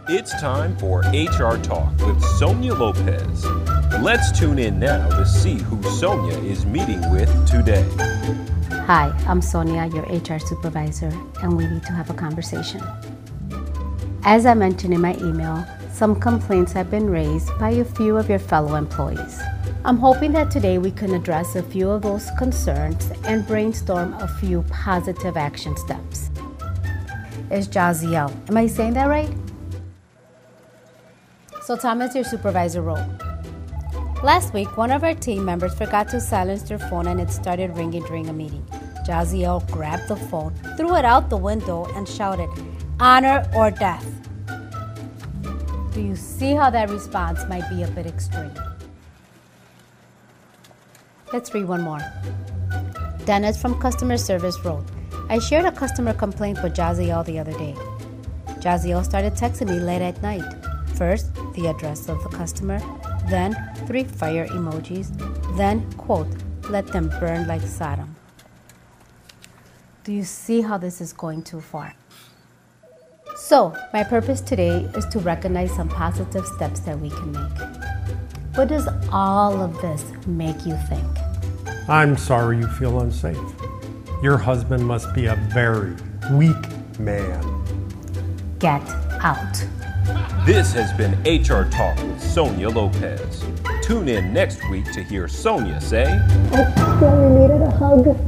It's time for HR Talk with Sonia Lopez. Let's tune in now to see who Sonia is meeting with today. Hi, I'm Sonia, your HR supervisor, and we need to have a conversation. As I mentioned in my email, some complaints have been raised by a few of your fellow employees. I'm hoping that today we can address a few of those concerns and brainstorm a few positive action steps. It's Jaziel. Am I saying that right? So Thomas, your supervisor, wrote, last week, one of our team members forgot to silence their phone and it started ringing during a meeting. Jaziel grabbed the phone, threw it out the window, and shouted, "Honor or death." Do you see how that response might be a bit extreme? Let's read one more. Dennis from customer service wrote, I shared a customer complaint with Jaziel the other day. Jaziel started texting me late at night. First, the address of the customer, then 3 fire emojis, then, quote, "Let them burn like Sodom." Do you see how this is going too far? So, my purpose today is to recognize some positive steps that we can make. What does all of this make you think? I'm sorry you feel unsafe. Your husband must be a very weak man. Get out. This has been HR Talk with Sonia Lopez. Tune in next week to hear Sonia say, I really needed a hug.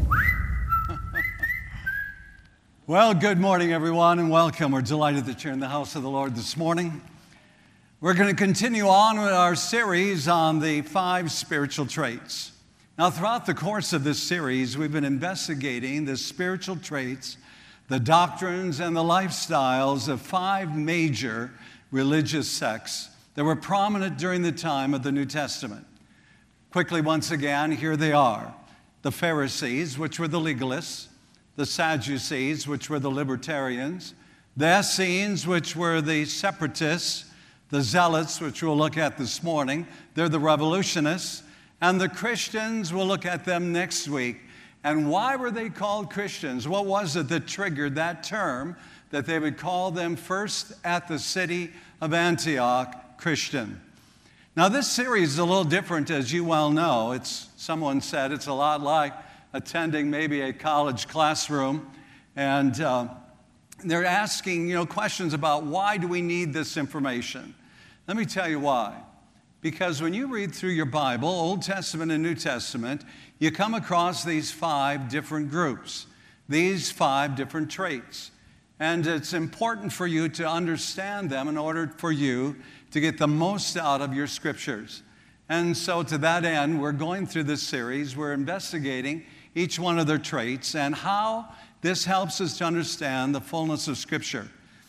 Well, good morning, everyone, and welcome. We're delighted that you're in the house of the Lord this morning. We're going to continue on with our series on the 5 spiritual traits. Now, throughout the course of this series, we've been investigating the spiritual traits, the doctrines, and the lifestyles of 5 major religious sects that were prominent during the time of the New Testament. Quickly, once again, here they are. The Pharisees, which were the legalists, the Sadducees, which were the libertarians, the Essenes, which were the separatists, the Zealots, which we'll look at this morning, they're the revolutionists, and the Christians, we'll look at them next week. And why were they called Christians? What was it that triggered that term that they would call them first at the city of Antioch Christian? Now, this series is a little different, as you well know. Someone said it's a lot like attending maybe a college classroom, and they're asking, questions about why do we need this information? Let me tell you why. Because when you read through your Bible, Old Testament and New Testament, you come across these 5 different groups, these 5 different traits. And it's important for you to understand them in order for you to get the most out of your scriptures. And so to that end, we're going through this series. We're investigating each one of their traits and how this helps us to understand the fullness of Scripture.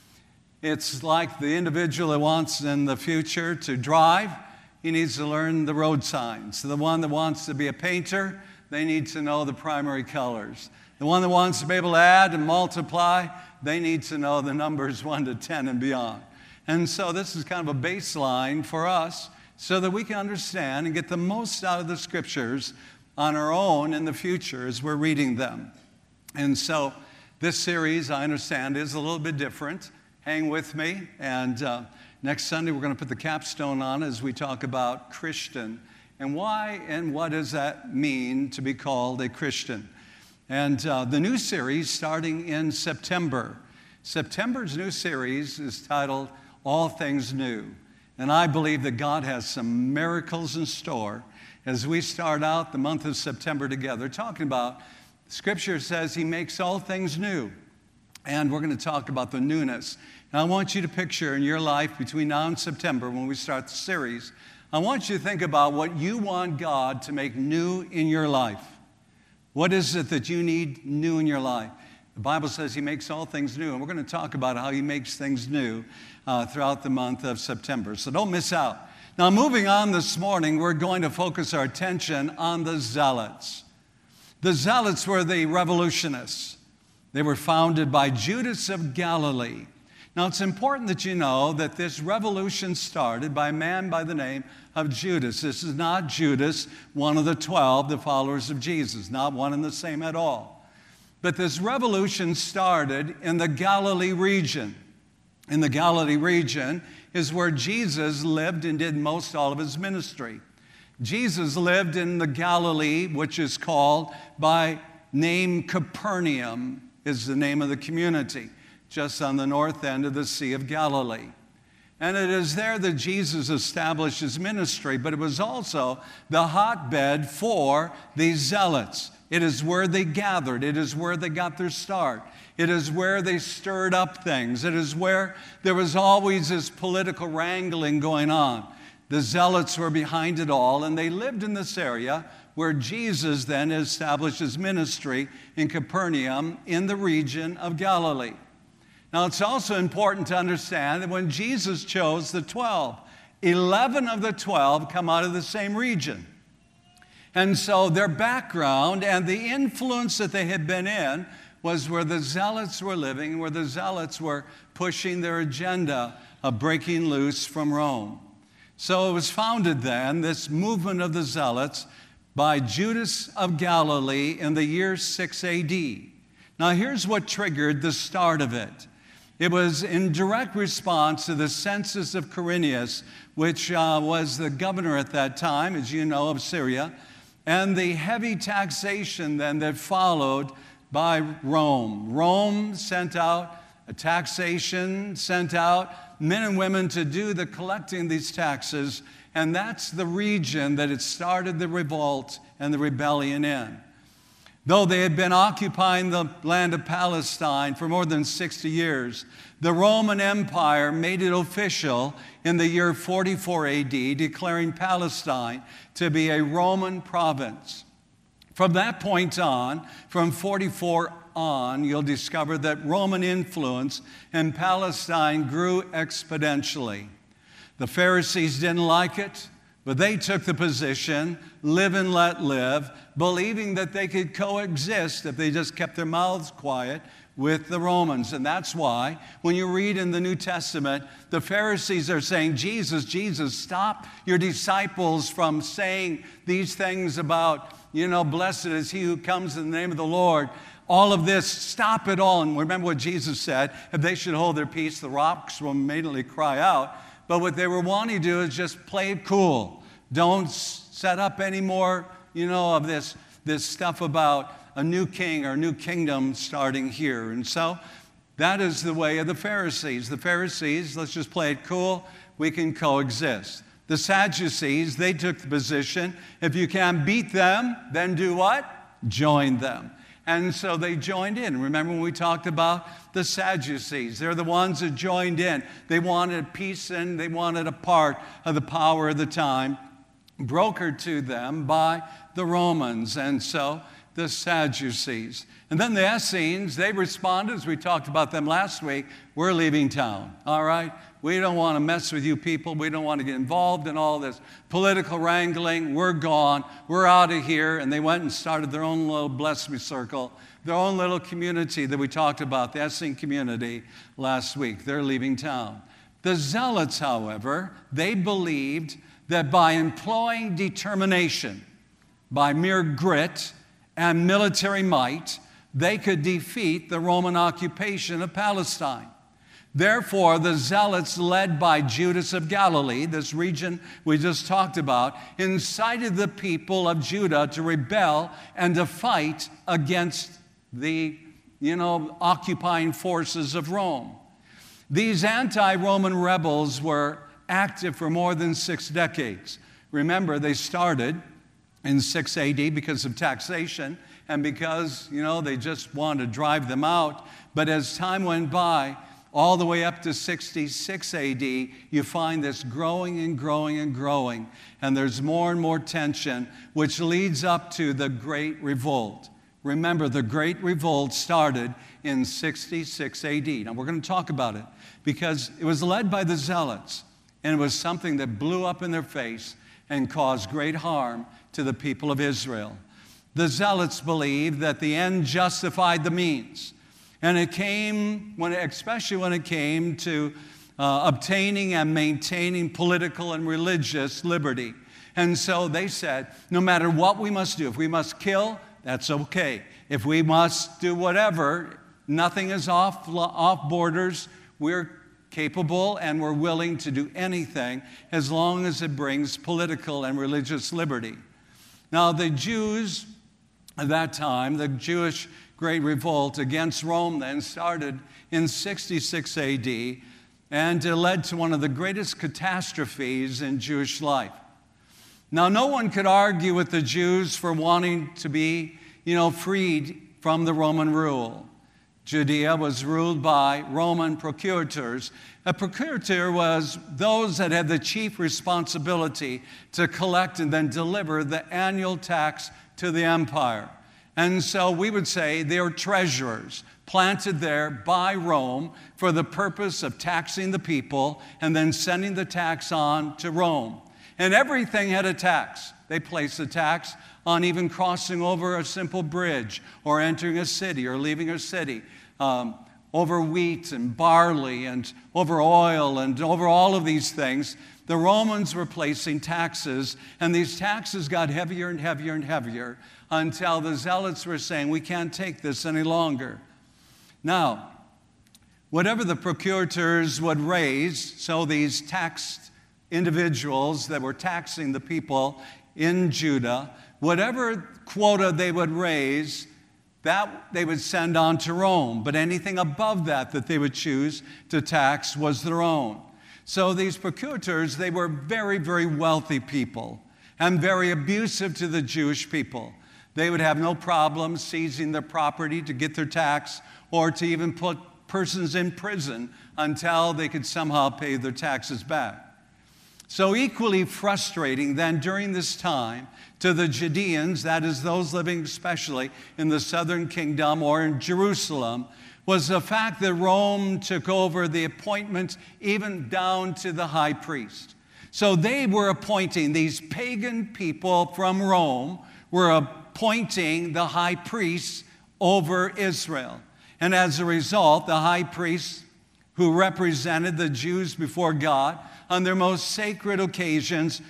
It's like the individual that wants in the future to drive, he needs to learn the road signs. The one that wants to be a painter, they need to know the primary colors. The one that wants to be able to add and multiply, they need to know the numbers 1 to 10 and beyond. And so this is kind of a baseline for us so that we can understand and get the most out of the Scriptures on our own in the future as we're reading them. And so this series, I understand, is a little bit different. Hang with me. And next Sunday, we're going to put the capstone on as we talk about Christian. And why and what does that mean to be called a Christian? And the new series starting in September. September's new series is titled All Things New. And I believe that God has some miracles in store as we start out the month of September together, talking about, Scripture says He makes all things new. And we're going to talk about the newness. And I want you to picture in your life between now and September when we start the series, I want you to think about what you want God to make new in your life. What is it that you need new in your life? The Bible says He makes all things new, and we're going to talk about how He makes things new throughout the month of September. So don't miss out. Now, moving on this morning, we're going to focus our attention on the Zealots. The Zealots were the revolutionists. They were founded by Judas of Galilee. Now, it's important that you know that this revolution started by a man by the name of Judas. This is not Judas, one of the 12, the followers of Jesus, not one and the same at all. But this revolution started in the Galilee region. in the Galilee region is where Jesus lived and did most all of his ministry. Jesus lived in the Galilee, which is called by name Capernaum, is the name of the community, just on the north end of the Sea of Galilee. And it is there that Jesus established his ministry, but it was also the hotbed for these zealots. It is where they gathered. It is where they got their start. It is where they stirred up things. It is where there was always this political wrangling going on. The zealots were behind it all, and they lived in this area where Jesus then established his ministry in Capernaum in the region of Galilee. Now, it's also important to understand that when Jesus chose the 12, 11 of the 12 come out of the same region. And so their background and the influence that they had been in was where the zealots were living, where the zealots were pushing their agenda of breaking loose from Rome. So it was founded then, this movement of the zealots, by Judas of Galilee in the year 6 A.D. Now, here's what triggered the start of it. It was in direct response to the census of Quirinius, which was the governor at that time, as you know, of Syria, and the heavy taxation then that followed by Rome. Rome sent out a taxation, sent out men and women to do the collecting these taxes, and that's the region that it started the revolt and the rebellion in. Though they had been occupying the land of Palestine for more than 60 years, the Roman Empire made it official in the year 44 AD, declaring Palestine to be a Roman province. From that point on, from 44 on, you'll discover that Roman influence in Palestine grew exponentially. The Pharisees didn't like it, but they took the position, live and let live, believing that they could coexist if they just kept their mouths quiet with the Romans. And that's why when you read in the New Testament, the Pharisees are saying, Jesus, Jesus, stop your disciples from saying these things about, blessed is he who comes in the name of the Lord. All of this, stop it all. And remember what Jesus said, if they should hold their peace, the rocks will immediately cry out. But what they were wanting to do is just play it cool. Don't set up any more, of this stuff about a new king or a new kingdom starting here. And so that is the way of the Pharisees. The Pharisees, let's just play it cool. We can coexist. The Sadducees, they took the position, if you can't beat them, then do what? Join them. And so they joined in. Remember when we talked about the Sadducees? They're the ones that joined in. They wanted peace and they wanted a part of the power of the time brokered to them by the Romans. And so the Sadducees. And then the Essenes, they responded, as we talked about them last week, we're leaving town, all right? We don't want to mess with you people. We don't want to get involved in all this political wrangling. We're gone. We're out of here. And they went and started their own little bless me circle, their own little community that we talked about, the Essene community, last week. They're leaving town. The Zealots, however, they believed that by employing determination, by mere grit and military might, they could defeat the Roman occupation of Palestine. Therefore, the Zealots, led by Judas of Galilee, this region we just talked about, incited the people of Judah to rebel and to fight against the, occupying forces of Rome. These anti-Roman rebels were active for more than 6 decades. Remember, they started in 6 AD because of taxation and because, they just wanted to drive them out. But as time went by, all the way up to 66 AD, you find this growing and growing and growing. And there's more and more tension, which leads up to the Great Revolt. Remember, the Great Revolt started in 66 AD. Now, we're going to talk about it because it was led by the Zealots. And it was something that blew up in their face and caused great harm to the people of Israel. The Zealots believed that the end justified the means. And it came, especially when it came to obtaining and maintaining political and religious liberty. And so they said, no matter what we must do, if we must kill, that's okay. If we must do whatever, nothing is off borders. We're capable and were willing to do anything as long as it brings political and religious liberty. Now, the Jews at that time, the Jewish Great Revolt against Rome then started in 66 AD, and it led to one of the greatest catastrophes in Jewish life. Now, no one could argue with the Jews for wanting to be, freed from the Roman rule. Judea was ruled by Roman procurators. A procurator was those that had the chief responsibility to collect and then deliver the annual tax to the empire. And so we would say they are treasurers planted there by Rome for the purpose of taxing the people and then sending the tax on to Rome. And everything had a tax. They placed a tax on even crossing over a simple bridge or entering a city or leaving a city, over wheat and barley and over oil and over all of these things. The Romans were placing taxes, and these taxes got heavier and heavier and heavier until the zealots were saying, we can't take this any longer. Now, whatever the procurators would raise, so these taxed individuals that were taxing the people in Judah, whatever quota they would raise, that they would send on to Rome. But anything above that they would choose to tax was their own. So these procurators, they were very, very wealthy people and very abusive to the Jewish people. They would have no problem seizing their property to get their tax or to even put persons in prison until they could somehow pay their taxes back. So equally frustrating then during this time to the Judeans, that is those living especially in the southern kingdom or in Jerusalem, was the fact that Rome took over the appointment even down to the high priest. So they were appointing, these pagan people from Rome were appointing the high priests over Israel. And as a result, the high priests who represented the Jews before God on their most sacred occasions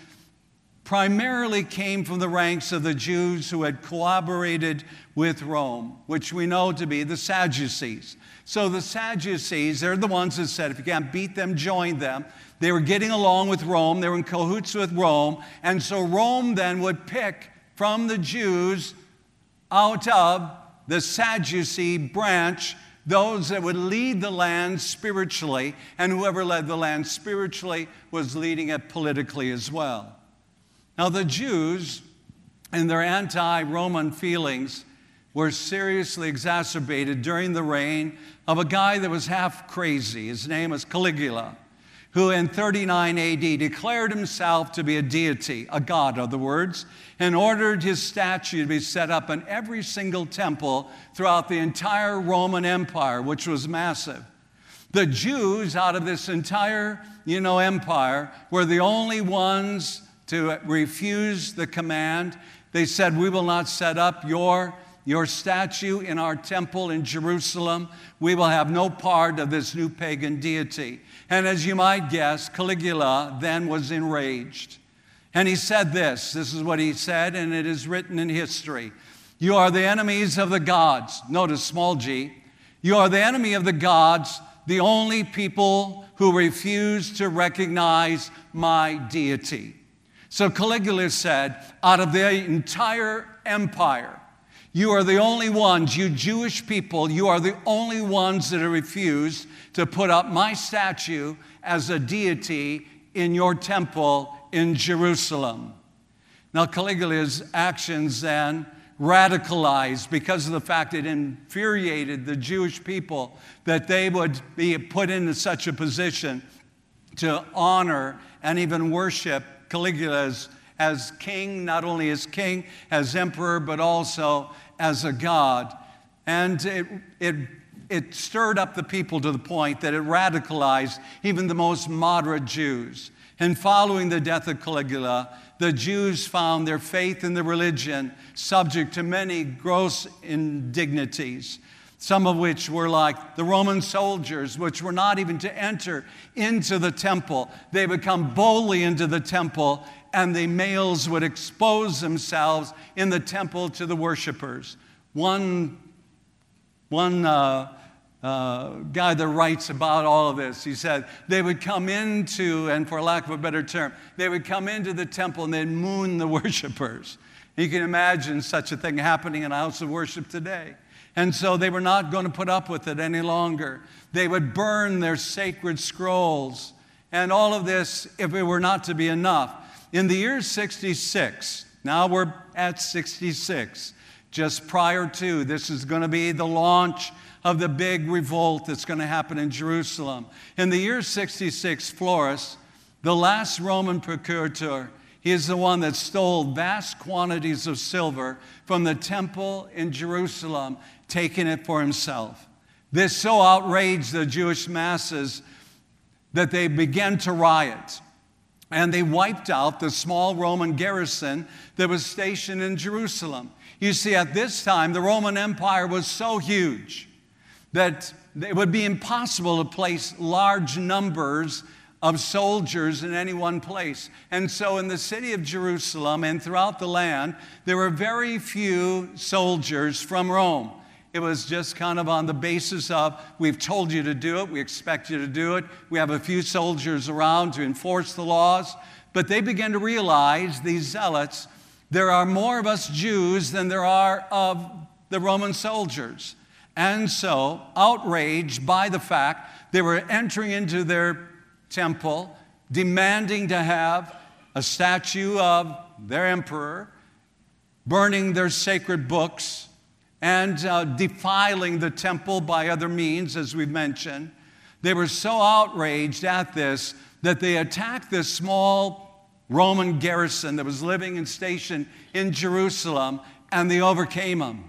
primarily came from the ranks of the Jews who had collaborated with Rome, which we know to be the Sadducees. So the Sadducees, they're the ones that said, if you can't beat them, join them. They were getting along with Rome. They were in cahoots with Rome. And so Rome then would pick from the Jews out of the Sadducee branch those that would lead the land spiritually, and whoever led the land spiritually was leading it politically as well. Now, the Jews, in their anti-Roman feelings, were seriously exacerbated during the reign of a guy that was half crazy. His name was Caligula, who in 39 AD declared himself to be a deity, a god, in other words, and ordered his statue to be set up in every single temple throughout the entire Roman Empire, which was massive. The Jews, out of this entire, empire, were the only ones to refuse the command. They said, we will not set up your statue in our temple in Jerusalem. We will have no part of this new pagan deity. And as you might guess, Caligula then was enraged. And he said this is what he said, and it is written in history. You are the enemies of the gods. Notice small g. You are the enemy of the gods, the only people who refuse to recognize my deity. So Caligula said, out of the entire empire, you are the only ones, you Jewish people, you are the only ones that have refused to put up my statue as a deity in your temple in Jerusalem. Now, Caligula's actions then radicalized because of the fact it infuriated the Jewish people that they would be put into such a position to honor and even worship Caligula as king, not only as king, as emperor, but also as a god. And it stirred up the people to the point that it radicalized even the most moderate Jews. And following the death of Caligula, the Jews found their faith in the religion subject to many gross indignities, some of which were like the Roman soldiers, which were not even to enter into the temple. They would come boldly into the temple, and the males would expose themselves in the temple to the worshipers. One guy that writes about all of this. He said they would come into, and for lack of a better term, they would come into the temple and they'd moon the worshipers. You can imagine such a thing happening in a house of worship today. And so they were not going to put up with it any longer. They would burn their sacred scrolls. And all of this, if it were not to be enough. In the year 66, now we're at 66, just prior to, this is going to be the launch of the big revolt that's going to happen in Jerusalem. In the year 66, Florus, the last Roman procurator, he is the one that stole vast quantities of silver from the temple in Jerusalem, taking it for himself. This so outraged the Jewish masses that they began to riot. And they wiped out the small Roman garrison that was stationed in Jerusalem. You see, at this time, the Roman Empire was so huge that it would be impossible to place large numbers of soldiers in any one place. And so in the city of Jerusalem and throughout the land, there were very few soldiers from Rome. It was just kind of on the basis of, we've told you to do it, we expect you to do it, we have a few soldiers around to enforce the laws. But they began to realize, these zealots, there are more of us Jews than there are of the Roman soldiers. And so, outraged by the fact they were entering into their temple, demanding to have a statue of their emperor, burning their sacred books, and defiling the temple by other means, as we've mentioned. They were so outraged at this that they attacked this small Roman garrison that was living and stationed in Jerusalem, and they overcame them.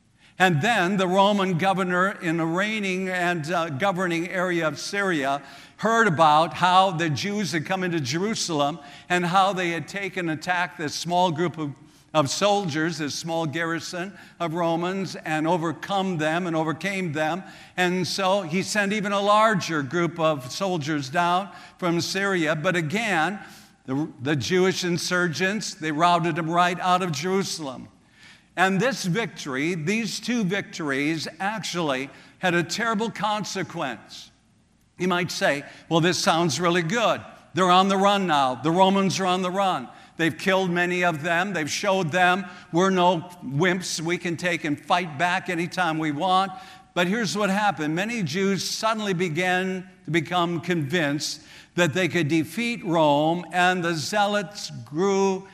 And then the Roman governor in the reigning and governing area of Syria heard about how the Jews had come into Jerusalem and how they had taken and attacked this small group of soldiers, this small garrison of Romans, and overcome them and overcame them. And so he sent even a larger group of soldiers down from Syria. But again, the Jewish insurgents, they routed them right out of Jerusalem. And this victory, these two victories, actually had a terrible consequence. You might say, well, this sounds really good. They're on the run now. The Romans are on the run. They've killed many of them. They've showed them we're no wimps. We can take and fight back anytime we want. But here's what happened. Many Jews suddenly began to become convinced that they could defeat Rome, and the zealots grew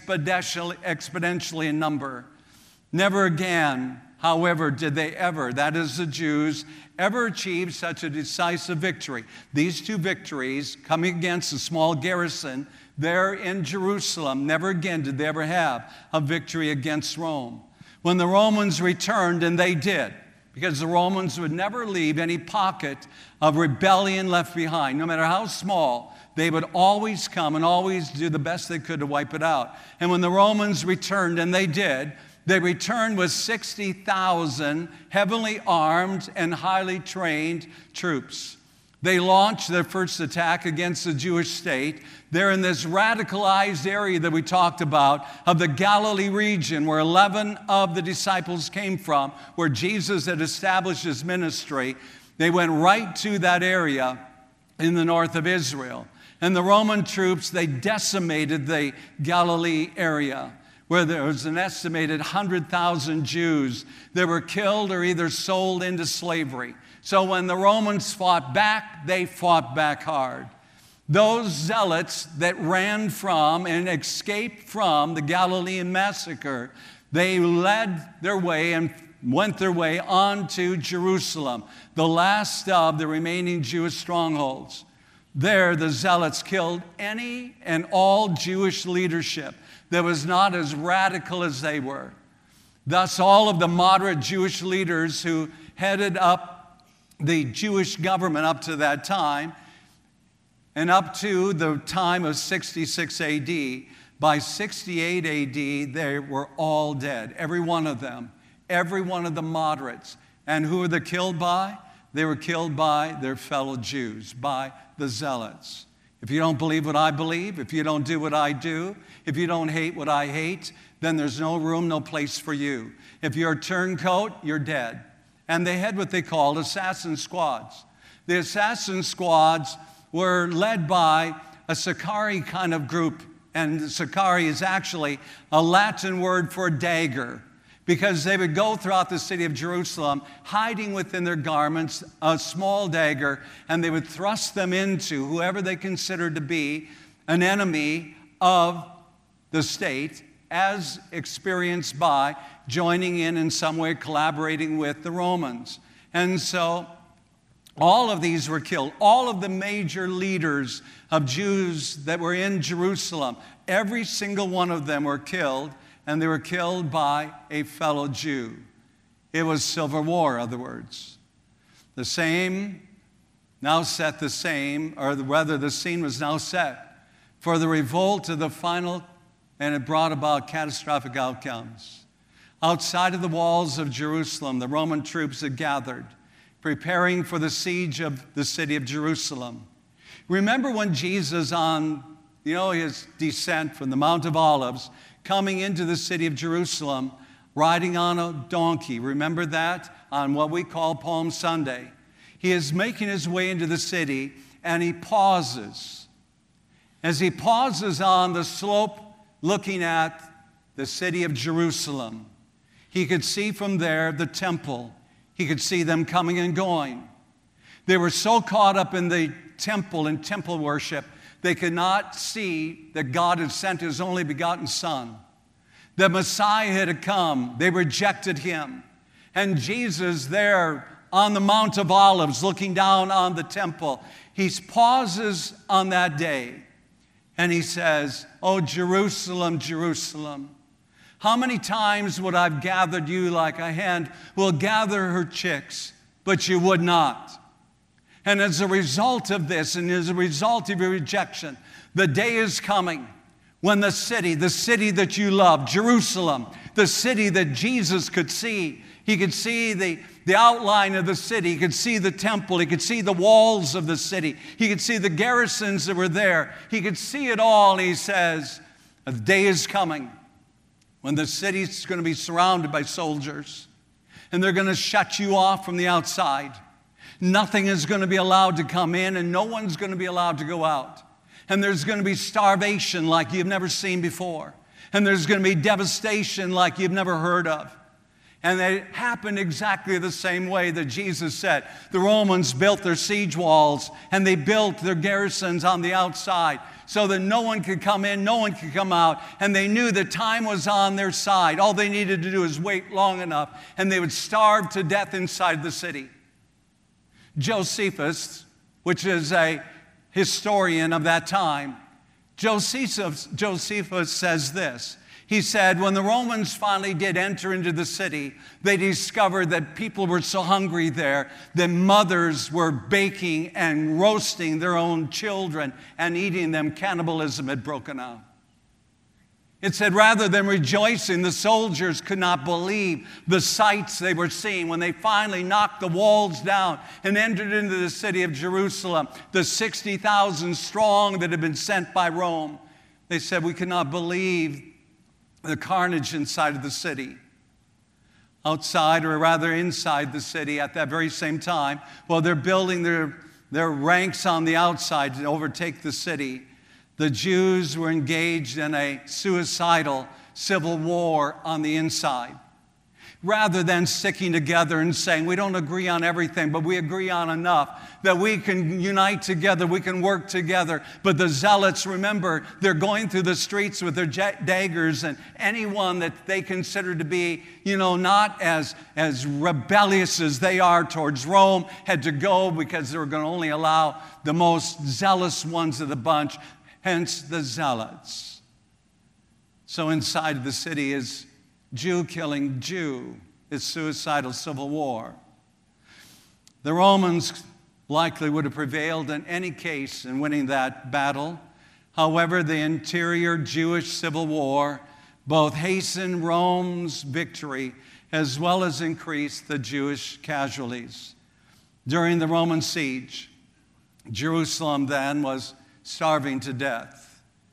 exponentially in number. Never again, however, did they ever, that is the Jews, ever achieve such a decisive victory. These two victories, coming against a small garrison there in Jerusalem, never again did they ever have a victory against Rome. When the Romans returned, and they did, because the Romans would never leave any pocket of rebellion left behind, no matter how small, they would always come and always do the best they could to wipe it out. And when the Romans returned, and they did, they returned with 60,000 heavily armed and highly trained troops. They launched their first attack against the Jewish state. They're in this radicalized area that we talked about of the Galilee region where 11 of the disciples came from, where Jesus had established his ministry. They went right to that area in the north of Israel. And the Roman troops, they decimated the Galilee area, where there was an estimated 100,000 Jews that were killed or either sold into slavery. So when the Romans fought back, they fought back hard. Those zealots that ran from and escaped from the Galilean massacre, they led their way and went their way on to Jerusalem, the last of the remaining Jewish strongholds. There, the zealots killed any and all Jewish leadership that was not as radical as they were. Thus, all of the moderate Jewish leaders who headed up the Jewish government up to that time, and up to the time of 66 AD, by 68 AD, they were all dead, every one of them, every one of the moderates. And who were they killed by? They were killed by their fellow Jews, by the zealots. If you don't believe what I believe, if you don't do what I do, if you don't hate what I hate, then there's no room, no place for you. If you're a turncoat, you're dead. and they had what they called assassin squads. The assassin squads were led by a Sicarii kind of group, and Sicarii is actually a Latin word for dagger, because they would go throughout the city of Jerusalem, hiding within their garments a small dagger, and they would thrust them into whoever they considered to be an enemy of the state, as experienced by joining in some way, collaborating with the Romans. And so all of these were killed. All of the major leaders of Jews that were in Jerusalem, every single one of them were killed, and they were killed by a fellow Jew. It was civil war, in other words. The scene was now set for the revolt of the final, and it brought about catastrophic outcomes. Outside of the walls of Jerusalem, the Roman troops had gathered, preparing for the siege of the city of Jerusalem. Remember when Jesus, on his descent from the Mount of Olives, coming into the city of Jerusalem, riding on a donkey. Remember that? On what we call Palm Sunday. He is making his way into the city, and he pauses. As he pauses on the slope looking at the city of Jerusalem, he could see from there the temple. He could see them coming and going. They were so caught up in the temple and temple worship, they could not see that God had sent his only begotten Son. The Messiah had come. They rejected him. And Jesus there on the Mount of Olives, looking down on the temple, he pauses on that day and he says, "Oh, Jerusalem, Jerusalem, how many times would I have gathered you like a hen will gather her chicks, but you would not. And as a result of this, and as a result of your rejection, the day is coming when the city that you love, Jerusalem, the city that Jesus could see, he could see the outline of the city, he could see the temple, he could see the walls of the city, he could see the garrisons that were there, he could see it all, and he says, the day is coming when the city's going to be surrounded by soldiers, and they're going to shut you off from the outside. Nothing is going to be allowed to come in, and no one's going to be allowed to go out. And there's going to be starvation like you've never seen before. And there's going to be devastation like you've never heard of. And it happened exactly the same way that Jesus said. The Romans built their siege walls, and they built their garrisons on the outside so that no one could come in, no one could come out. And they knew that time was on their side. All they needed to do was wait long enough, and they would starve to death inside the city. Josephus, which is a historian of that time, Josephus says this. He said, when the Romans finally did enter into the city, they discovered that people were so hungry there that mothers were baking and roasting their own children and eating them. Cannibalism had broken out. It said rather than rejoicing, the soldiers could not believe the sights they were seeing when they finally knocked the walls down and entered into the city of Jerusalem, the 60,000 strong that had been sent by Rome. They said, we cannot believe the carnage inside of the city. Outside, or rather inside the city at that very same time, while they're building their ranks on the outside to overtake the city, the Jews were engaged in a suicidal civil war on the inside. Rather than sticking together and saying, we don't agree on everything, but we agree on enough that we can unite together, we can work together. But the zealots, remember, they're going through the streets with their daggers, and anyone that they consider to be, not as rebellious as they are towards Rome had to go, because they were going to only allow the most zealous ones of the bunch, hence the zealots. So inside of the city is Jew killing Jew. It's suicidal civil war. The Romans likely would have prevailed in any case in winning that battle. However, the interior Jewish civil war both hastened Rome's victory as well as increased the Jewish casualties. During the Roman siege, Jerusalem then was starving to death.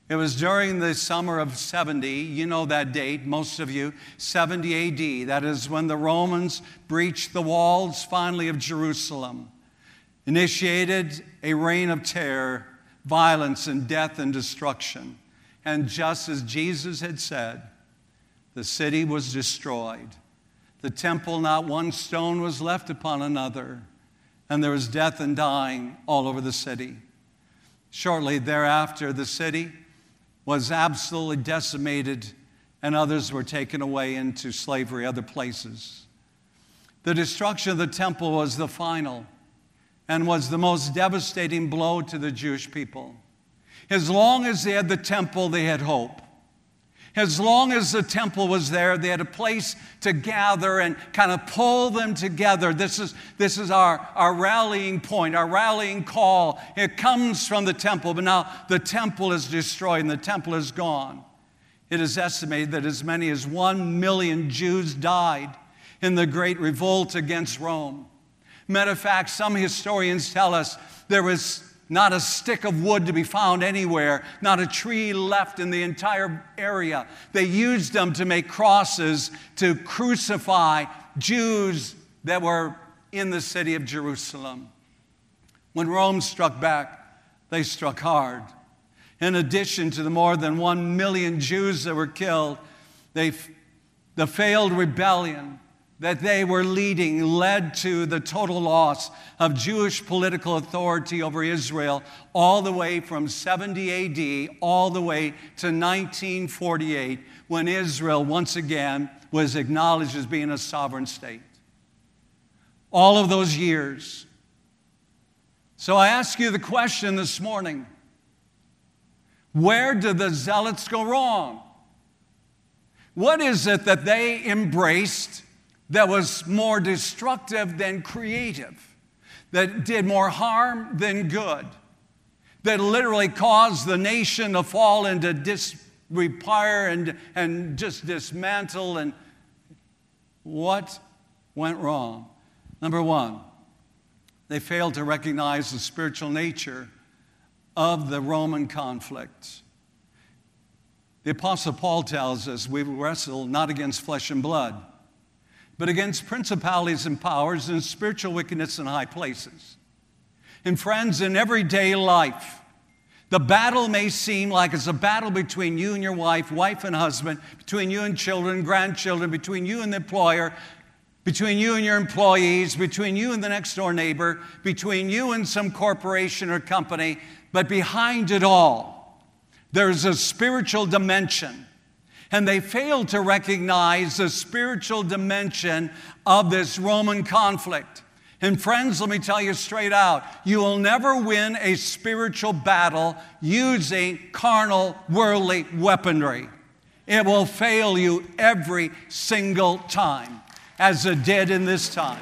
It was during the summer of 70, you know that date, most of you, 70 AD. That is when the Romans breached the walls finally of Jerusalem, initiated a reign of terror, violence, and death and destruction. And just as Jesus had said, the city was destroyed. The temple, not one stone was left upon another, and there was death and dying all over the city. Shortly thereafter, the city was absolutely decimated, and others were taken away into slavery, other places. The destruction of the temple was the final and was the most devastating blow to the Jewish people. As long as they had the temple, they had hope. As long as the temple was there, they had a place to gather and kind of pull them together. This is our rallying point, our rallying call. It comes from the temple, but now the temple is destroyed and the temple is gone. It is estimated that as many as 1 million Jews died in the Great Revolt against Rome. Matter of fact, some historians tell us there was not a stick of wood to be found anywhere, not a tree left in the entire area. They used them to make crosses to crucify Jews that were in the city of Jerusalem. When Rome struck back, they struck hard. In addition to the more than 1 million Jews that were killed, the failed rebellion that they were leading led to the total loss of Jewish political authority over Israel all the way from 70 AD all the way to 1948, when Israel once again was acknowledged as being a sovereign state. All of those years. So I ask you the question this morning, where did the zealots go wrong? What is it that they embraced that was more destructive than creative, that did more harm than good, that literally caused the nation to fall into disrepair and just dismantle? And what went wrong? Number one, they failed to recognize the spiritual nature of the Roman conflict. The Apostle Paul tells us we wrestle not against flesh and blood, but against principalities and powers and spiritual wickedness in high places. And friends, in everyday life, the battle may seem like it's a battle between you and your wife, wife and husband, between you and children, grandchildren, between you and the employer, between you and your employees, between you and the next door neighbor, between you and some corporation or company. But behind it all, there's a spiritual dimension. And they failed to recognize the spiritual dimension of this Roman conflict. And friends, let me tell you straight out, you will never win a spiritual battle using carnal, worldly weaponry. It will fail you every single time, as it did in this time.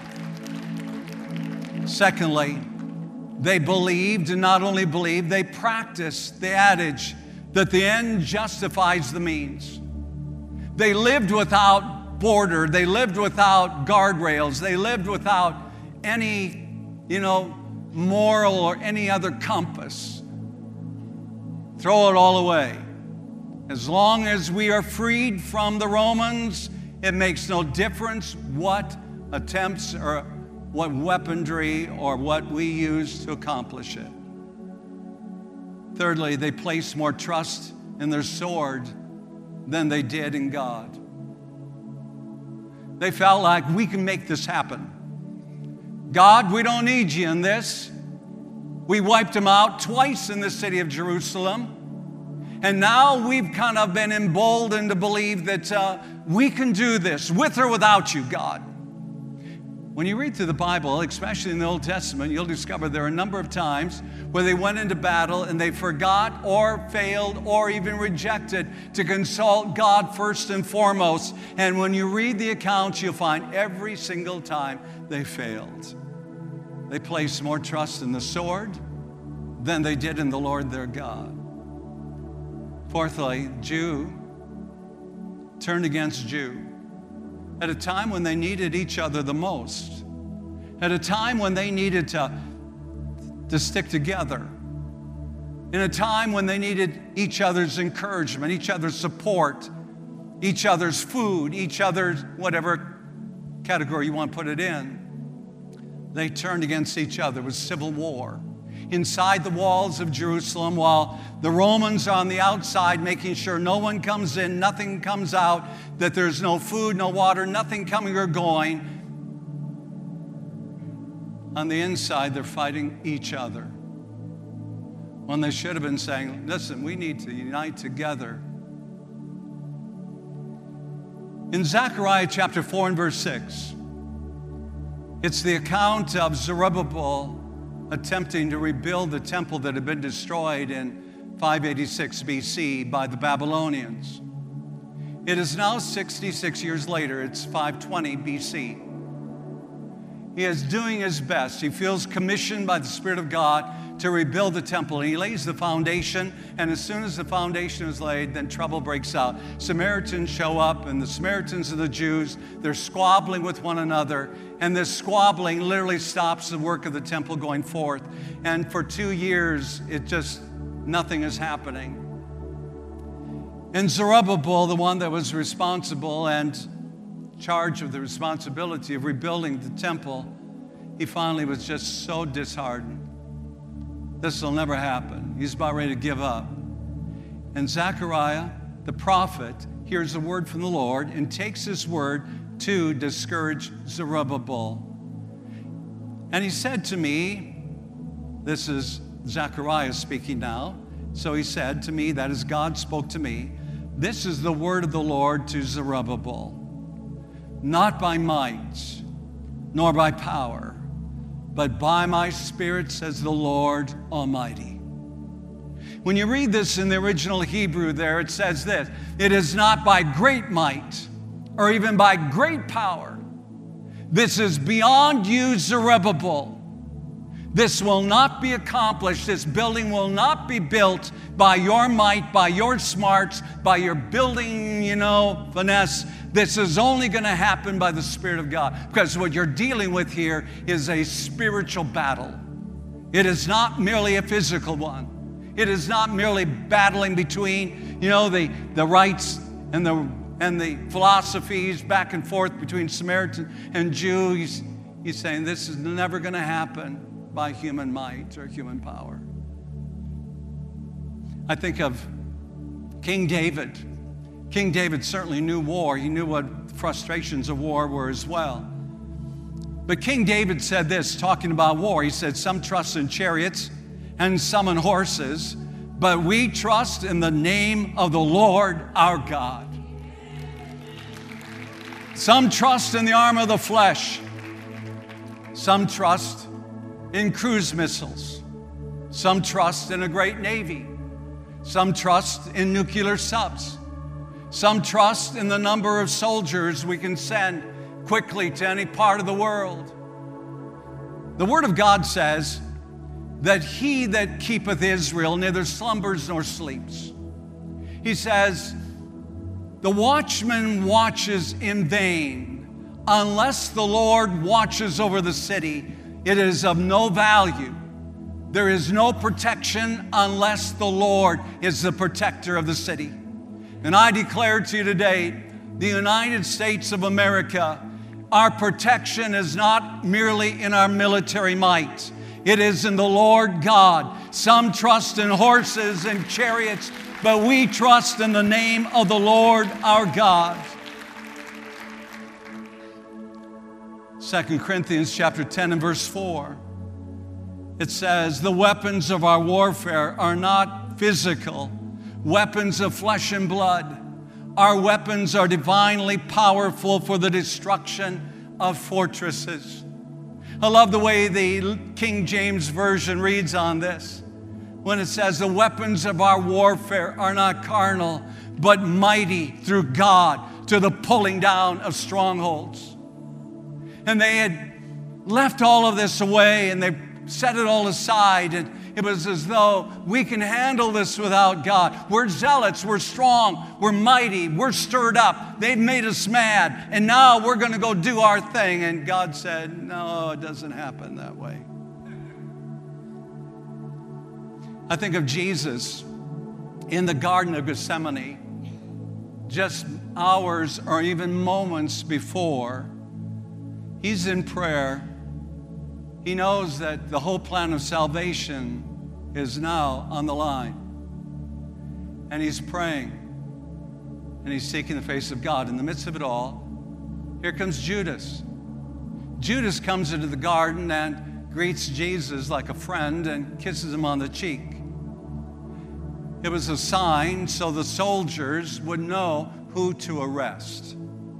Secondly, they believed, and not only believed, they practiced the adage that the end justifies the means. They lived without border. They lived without guardrails. They lived without any, moral or any other compass. Throw it all away. As long as we are freed from the Romans, it makes no difference what attempts or what weaponry or what we use to accomplish it. Thirdly, they placed more trust in their sword than they did in God. They felt like, we can make this happen. God, we don't need you in this. We wiped them out twice in the city of Jerusalem. And now we've kind of been emboldened to believe that we can do this with or without you, God. When you read through the Bible, especially in the Old Testament, you'll discover there are a number of times where they went into battle and they forgot or failed or even rejected to consult God first and foremost. And when you read the accounts, you'll find every single time they failed. They placed more trust in the sword than they did in the Lord their God. Fourthly, Jew turned against Jew at a time when they needed each other the most, at a time when they needed to stick together. in a time when they needed each other's encouragement, each other's support, each other's food, each other's whatever category you want to put it in. They turned against each other. It was civil war inside the walls of Jerusalem, while the Romans are on the outside making sure no one comes in, nothing comes out, that there's no food, no water, nothing coming or going. On the inside, they're fighting each other, when they should have been saying, listen, we need to unite together. In Zechariah chapter 4 and verse 6, it's the account of Zerubbabel attempting to rebuild the temple that had been destroyed in 586 BC by the Babylonians. It is now 66 years later. It's 520 BC. He is doing his best. He feels commissioned by the Spirit of God to rebuild the temple. And he lays the foundation, and as soon as the foundation is laid, then trouble breaks out. Samaritans show up, and the Samaritans are the Jews. They're squabbling with one another, and this squabbling literally stops the work of the temple going forth. And for 2 years, nothing is happening. And Zerubbabel, the one that was responsible and charge of the responsibility of rebuilding the temple, he finally was just so disheartened. This will never happen. He's about ready to give up. And Zechariah, the prophet, hears a word from the Lord and takes his word to discourage Zerubbabel. And he said to me, this is Zechariah speaking now. So he said to me, that is God spoke to me, this is the word of the Lord to Zerubbabel. Not by might, nor by power, but by my Spirit, says the Lord Almighty. When you read this in the original Hebrew there, it says this, it is not by great might or even by great power. This is beyond you, Zerubbabel. This will not be accomplished. This building will not be built by your might, by your smarts, by your building, finesse. This is only going to happen by the Spirit of God. Because what you're dealing with here is a spiritual battle. It is not merely a physical one. It is not merely battling between, the rights and the philosophies back and forth between Samaritan and Jew. He's saying this is never going to happen by human might or human power. I think of King David. King David certainly knew war. He knew what the frustrations of war were as well. But King David said this, talking about war. He said, some trust in chariots and some in horses, but we trust in the name of the Lord our God. Some trust in the arm of the flesh. Some trust in cruise missiles. Some trust in a great navy. Some trust in nuclear subs. Some trust in the number of soldiers we can send quickly to any part of the world. The Word of God says that he that keepeth Israel neither slumbers nor sleeps. He says, the watchman watches in vain. Unless the Lord watches over the city, it is of no value. There is no protection unless the Lord is the protector of the city. And I declare to you today, the United States of America, our protection is not merely in our military might. It is in the Lord God. Some trust in horses and chariots, but we trust in the name of the Lord our God. 2 Corinthians chapter 10 and verse 4. It says, the weapons of our warfare are not physical, weapons of flesh and blood. Our weapons are divinely powerful for the destruction of fortresses. I love the way the King James Version reads on this, when it says, the weapons of our warfare are not carnal, but mighty through God to the pulling down of strongholds. And they had left all of this away, and they set it all aside, and it was as though we can handle this without God. We're zealots, we're strong, we're mighty, we're stirred up. They've made us mad, and now we're going to go do our thing. And God said, no, it doesn't happen that way. I think of Jesus in the Garden of Gethsemane, just hours or even moments before. He's in prayer. He knows that the whole plan of salvation is now on the line. And he's praying. And he's seeking the face of God. In the midst of it all, here comes Judas. Judas comes into the garden and greets Jesus like a friend and kisses him on the cheek. It was a sign so the soldiers would know who to arrest.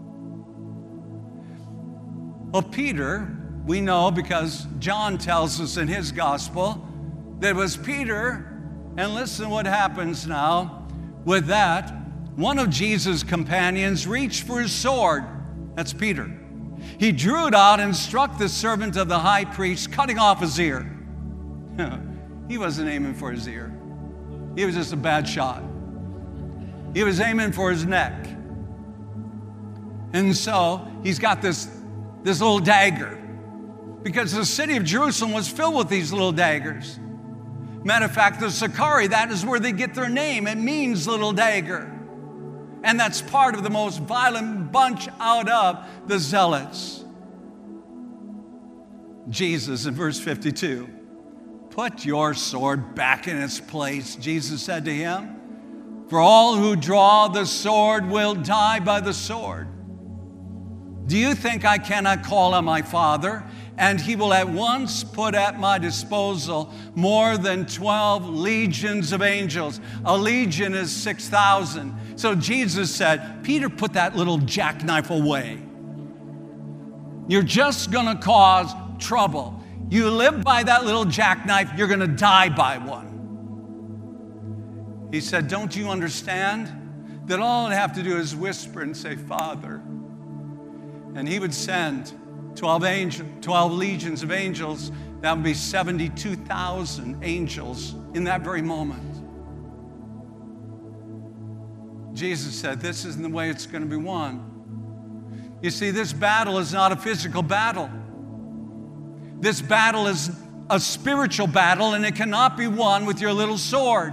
Well, Peter, we know because John tells us in his gospel that it was Peter, and listen what happens now. With that, one of Jesus' companions reached for his sword. That's Peter. He drew it out and struck the servant of the high priest, cutting off his ear. He wasn't aiming for his ear. He was just a bad shot. He was aiming for his neck. And so he's got this little dagger, because the city of Jerusalem was filled with these little daggers. Matter of fact, the Sicarii, that is where they get their name. It means little dagger. And that's part of the most violent bunch out of the zealots. Jesus, in verse 52, "Put your sword back in its place," Jesus said to him. "For all who draw the sword will die by the sword. Do you think I cannot call on my Father, and he will at once put at my disposal more than 12 legions of angels?" A legion is 6,000. So Jesus said, "Peter, put that little jackknife away. You're just going to cause trouble. You live by that little jackknife, you're going to die by one." He said, "Don't you understand that all I have to do is whisper and say, 'Father,' and he would send 12 legions of angels. That would be 72,000 angels in that very moment." Jesus said, "This isn't the way it's going to be won." You see, this battle is not a physical battle. This battle is a spiritual battle, and it cannot be won with your little sword.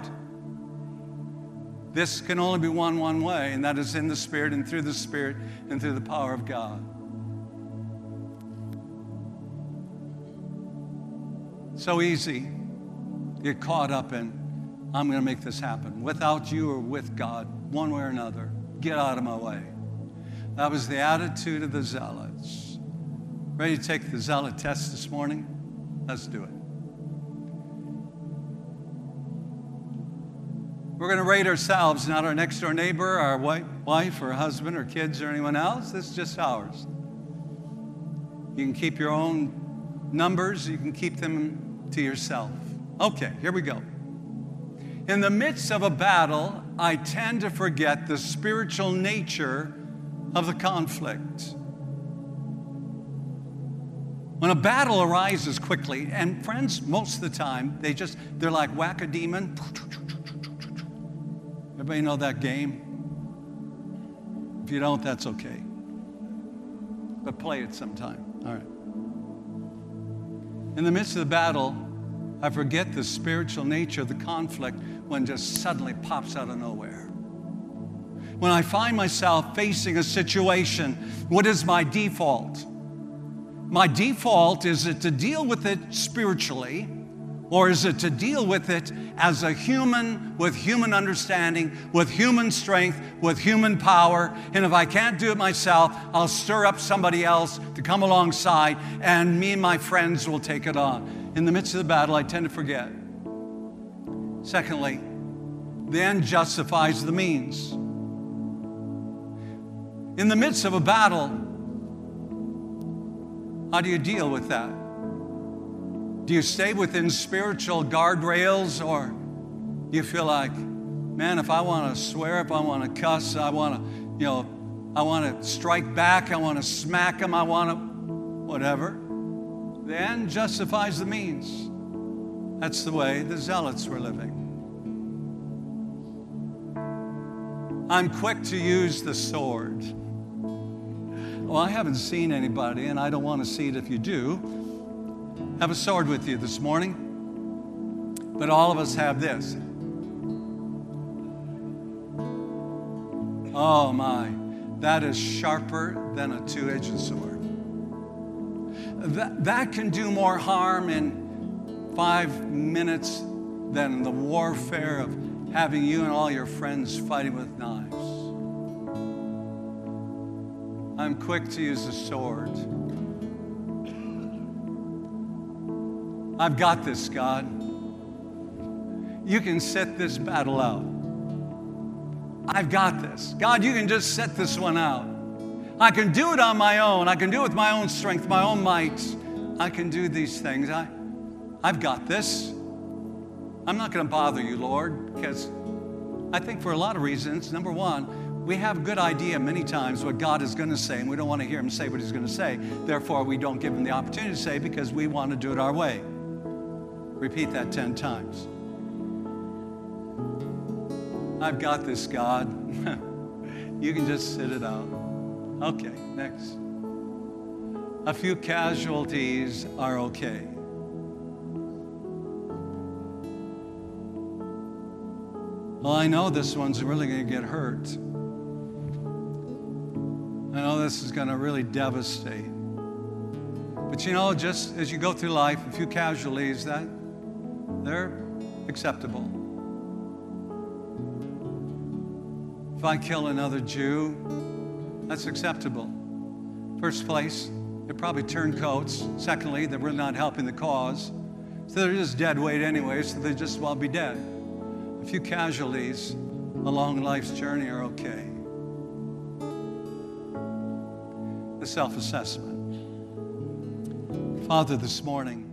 This can only be won one way, and that is in the Spirit and through the Spirit and through the power of God. So easy to get caught up in, "I'm going to make this happen," without you or with God, one way or another. Get out of my way. That was the attitude of the zealots. Ready to take the zealot test this morning? Let's do it. We're going to rate ourselves, not our next door neighbor, our wife or husband or kids or anyone else. This is just ours. You can keep your own numbers. You can keep them to yourself. Okay, here we go. In the midst of a battle, I tend to forget the spiritual nature of the conflict. When a battle arises quickly, and friends, most of the time, they're like whack-a-demon. Everybody know that game? If you don't, that's okay. But play it sometime. All right. In the midst of the battle, I forget the spiritual nature of the conflict when it just suddenly pops out of nowhere. When I find myself facing a situation, what is my default? My default, is it to deal with it spiritually, or is it to deal with it as a human with human understanding, with human strength, with human power? And if I can't do it myself, I'll stir up somebody else to come alongside, and me and my friends will take it on. In the midst of the battle, I tend to forget. Secondly, the end justifies the means. In the midst of a battle, how do you deal with that? Do you stay within spiritual guardrails, or do you feel like, man, if I want to swear, if I want to cuss, I want to strike back, I want to smack them, I want to whatever. The end justifies the means. That's the way the zealots were living. I'm quick to use the sword. Well, I haven't seen anybody, and I don't want to see it if you do, have a sword with you this morning. But all of us have this. Oh my, that is sharper than a two-edged sword. That can do more harm in 5 minutes than the warfare of having you and all your friends fighting with knives. I'm quick to use the sword. I've got this, God. You can sit this battle out. I've got this. God, you can just set this one out. I can do it on my own. I can do it with my own strength, my own might. I can do these things. I've got this. I'm not going to bother you, Lord, because I think for a lot of reasons. Number one, we have a good idea many times what God is going to say, and we don't want to hear him say what he's going to say. Therefore, we don't give him the opportunity to say because we want to do it our way. Repeat that 10 times. I've got this, God. You can just sit it out. Okay, next. A few casualties are okay. Well, I know this one's really going to get hurt. I know this is going to really devastate. But you know, just as you go through life, a few casualties, they're acceptable. If I kill another Jew, that's acceptable. First place, they're probably turncoats. Secondly, they're really not helping the cause. So they're just dead weight anyway, so they just well be dead. A few casualties along life's journey are okay. The self-assessment. Father, this morning,